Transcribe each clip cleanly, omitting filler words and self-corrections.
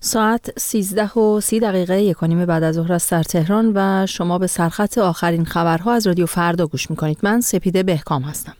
ساعت 13:30 1:15 بعد از ظهر است در تهران و شما به سرخط آخرین خبرها از رادیو فردا گوش میکنید. من سپیده بهکام هستم.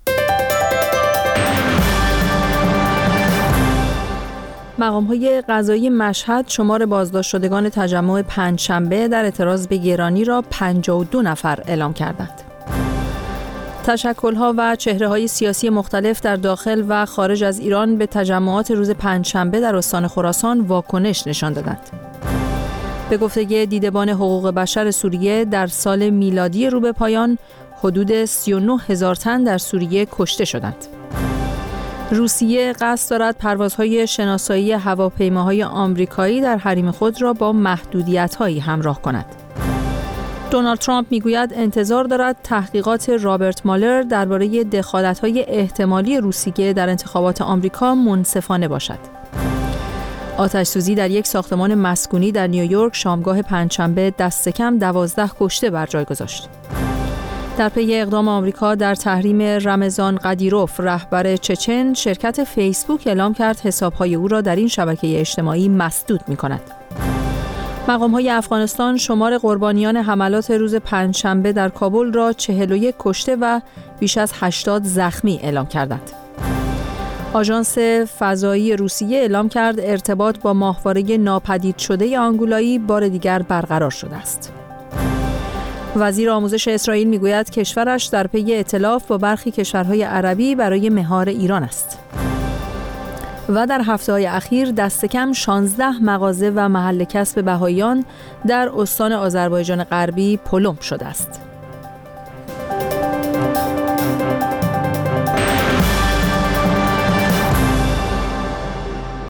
مقام‌های قضایی مشهد شمار بازداشت شدگان تجمع پنجشنبه در اعتراض به گرانی را 52 نفر اعلام کردند. تشکل‌ها و چهره‌های سیاسی مختلف در داخل و خارج از ایران به تجمعات روز پنجشنبه در استان خراسان واکنش نشان دادند. به گفته دیدبان حقوق بشر سوریه در سال میلادی رو به پایان حدود 39,000 تن در سوریه کشته شدند. روسیه قصد دارد پروازهای شناسایی هواپیماهای آمریکایی در حریم خود را با محدودیت‌هایی همراه کند. دونالد ترامپ میگوید انتظار دارد تحقیقات رابرت مالر درباره دخالت‌های احتمالی روسیه در انتخابات آمریکا منصفانه باشد. آتش‌سوزی در یک ساختمان مسکونی در نیویورک شامگاه پنجشنبه دست کم 12 کشته بر جای گذاشت. در پی اقدام آمریکا در تحریم رمضان قدیروف رهبر چچن، شرکت فیسبوک اعلام کرد حساب‌های او را در این شبکه اجتماعی مسدود می‌کند. مقام‌های افغانستان شمار قربانیان حملات روز پنجشنبه در کابل را 41 کشته و بیش از 80 زخمی اعلام کردند. آژانس فضایی روسیه اعلام کرد ارتباط با ماهواره ناپدید شده آنگولایی بار دیگر برقرار شده است. وزیر آموزش اسرائیل میگوید کشورش در پی ائتلاف با برخی کشورهای عربی برای مهار ایران است. و در هفته‌های اخیر دست کم 16 مغازه و محل کسب بهائیان در استان آذربایجان غربی پلم شده است.